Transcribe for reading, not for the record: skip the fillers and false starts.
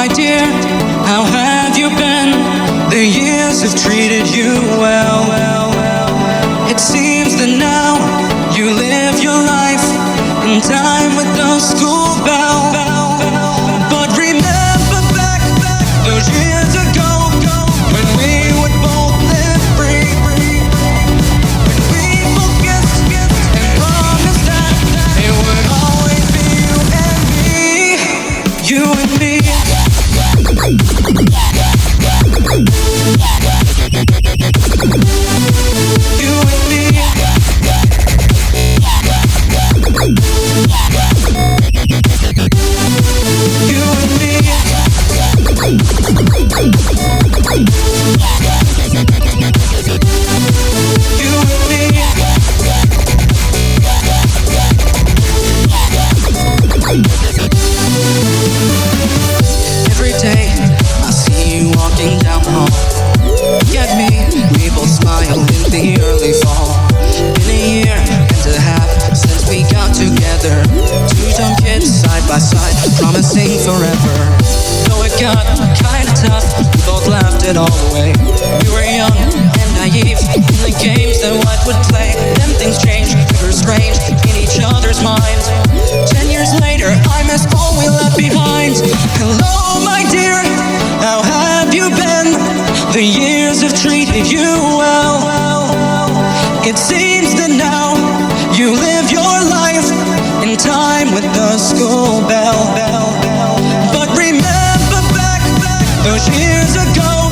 my dear, how have you been? The years have treated you well. It seems that now you live your life in time with the school bell. But remember back those years ago when we would both live free. When we both kissed and promised that it would always be you and me. You and me. You and me. You and me. You and me. Every day I see you walking down the hall. Look at me, we both smile in the early fall. Been a year and a half since we got together. Two dumb kids side by side, promising forever. Though it got kinda tough, we both laughed it all away. We were young and naive in the games that what would play. Then things changed, we were strange in each other's minds. 10 years later, I miss all we left behind. Hello, my dear, how have you been? The years have treated you well. It seems that now you live your life in time with the school bell. But remember back those years ago